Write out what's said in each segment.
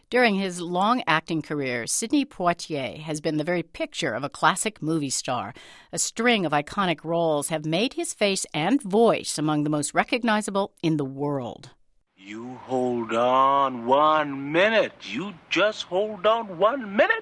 During his long acting career, Sidney Poitier has been the very picture of a classic movie star. A string of iconic roles have made his face and voice among the most recognizable in the world. You hold on 1 minute. You just hold on 1 minute.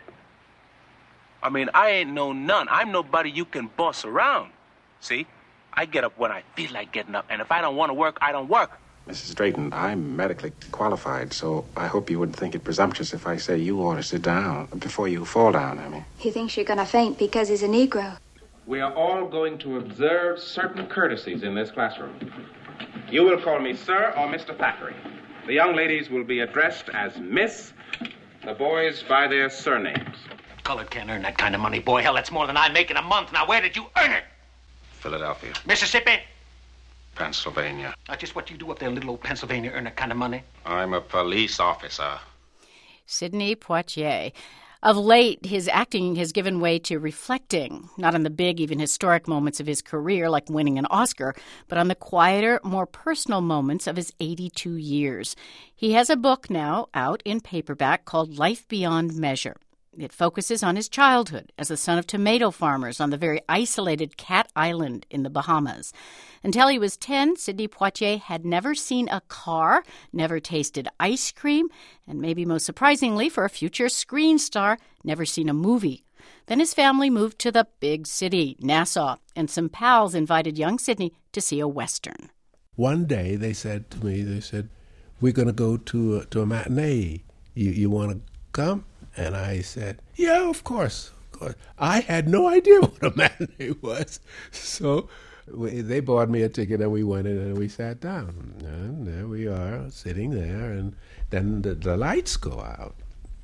I mean, I ain't no nun. I'm nobody you can boss around. See? I get up when I feel like getting up, and if I don't want to work, I don't work. Mrs. Drayton, I'm medically qualified, so I hope you wouldn't think it presumptuous if I say you ought to sit down before you fall down, I mean. He thinks you're gonna faint because he's a Negro. We are all going to observe certain courtesies in this classroom. You will call me Sir or Mr. Thackeray. The young ladies will be addressed as Miss, the boys by their surnames. Colored can't earn that kind of money, boy. Hell, that's more than I make in a month. Now, where did you earn it? Philadelphia. Mississippi? Pennsylvania. Just what you do up there in little old Pennsylvania, earn that kind of money? I'm a police officer. Sidney Poitier. Of late, his acting has given way to reflecting, not on the big, even historic moments of his career, like winning an Oscar, but on the quieter, more personal moments of his 82 years. He has a book now out in paperback called Life Beyond Measure. It focuses on his childhood as the son of tomato farmers on the very isolated Cat Island in the Bahamas. Until he was 10, Sidney Poitier had never seen a car, never tasted ice cream, and maybe most surprisingly for a future screen star, never seen a movie. Then his family moved to the big city, Nassau, and some pals invited young Sidney to see a Western. One day they said to me, we're going to go to a matinee. You want to come? And I said, yeah, of course. I had no idea what a matinee was. So they bought me a ticket and we went in and we sat down. And there we are, sitting there. And then the lights go out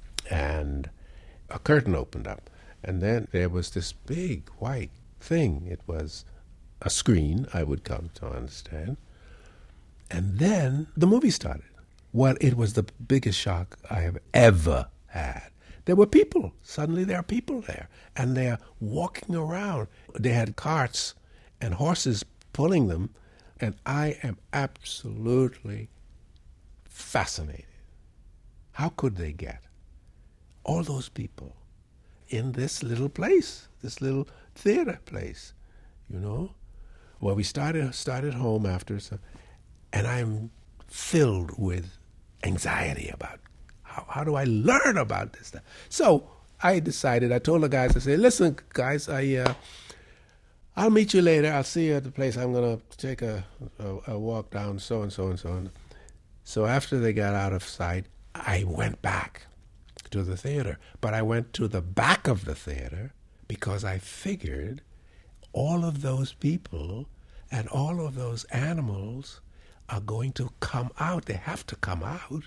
and a curtain opened up. And then there was this big white thing. It was a screen, I would come to understand. And then the movie started. Well, it was the biggest shock I have ever had. There were people. Suddenly there are people there. And they're walking around. They had carts and horses pulling them. And I am absolutely fascinated. How could they get all those people in this little place, this little theater place, you know? Well, we started home after, and I'm filled with anxiety about how do I learn about this stuff? So I decided, I told the guys, I said, listen, guys, I'll meet you later. I'll see you at the place. I'm going to take a walk down so and so and so on. So after they got out of sight, I went back to the theater. But I went to the back of the theater because I figured all of those people and all of those animals are going to come out. They have to come out.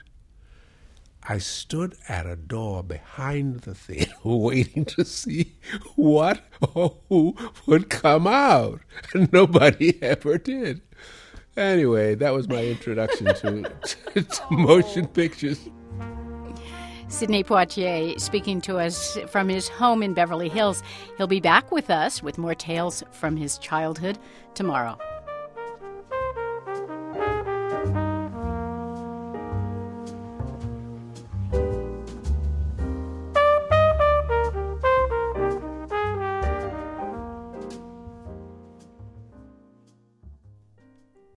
I stood at a door behind the theater waiting to see what or who would come out. And nobody ever did. Anyway, that was my introduction to motion pictures. Sidney Poitier speaking to us from his home in Beverly Hills. He'll be back with us with more tales from his childhood tomorrow.